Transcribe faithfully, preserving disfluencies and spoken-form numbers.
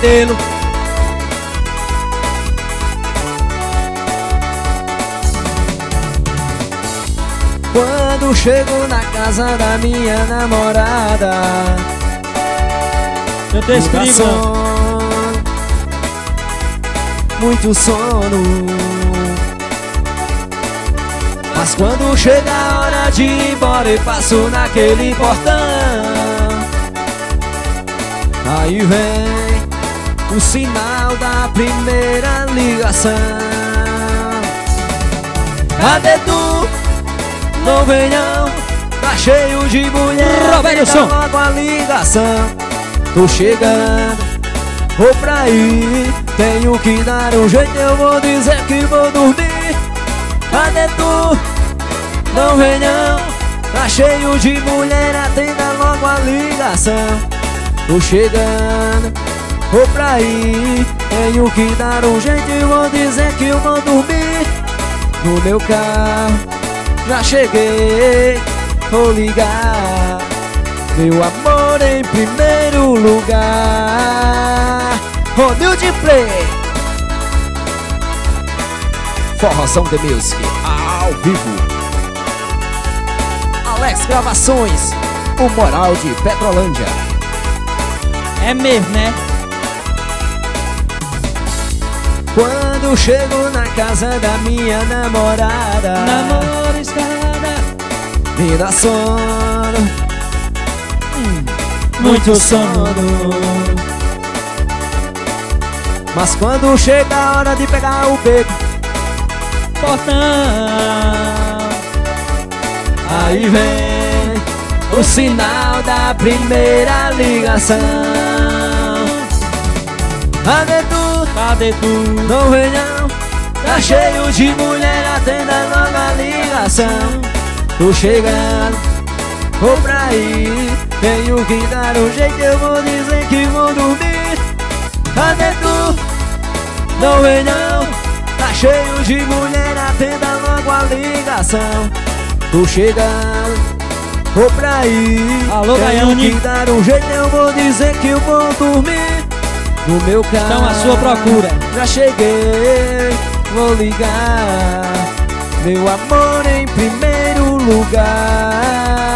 Pesadelo. Quando chego na casa da minha namorada, Eu tô escrito. Muito sono. Mas quando chega a hora de ir embora, eu passo naquele portão. Aí vem o sinal da primeira ligação. Cadê tu? Não venham, tá cheio de mulher. Roberto Som. Logo a ligação. Tô chegando, vou pra ir. Tenho que dar um jeito, eu vou dizer que vou dormir. Cadê tu? Não venham, tá cheio de mulher. Atenda logo a ligação. Tô chegando, vou pra ir. Tenho que dar um jeito, eu vou dizer que eu vou dormir. No meu carro já cheguei, vou ligar. Meu amor em primeiro lugar. Rodil de Play, Forrozão The Music, ao vivo. Alex Gravações, o Moral de Petrolândia. É mesmo, né? Quando chego na casa da minha namorada, Namoro escada, me dá sono, hum, muito sono. Mas quando chega a hora de pegar o beco, Portão. aí vem o sinal da primeira ligação. Cadê tu? Cadê tu? Não venham, tá cheio de mulher. Atenda logo a ligação. Tô chegando, vou pra ir. Tenho que dar um jeito, eu vou dizer que vou dormir. Cadê tu? Não venham, tá cheio de mulher. Atenda logo a ligação. Tô chegando, vou pra ir. Alô, Tenho Gaiane. que dar um jeito, eu vou dizer que eu vou dormir. No meu carro, Estão à sua procura. já cheguei, vou ligar. Meu amor em primeiro lugar.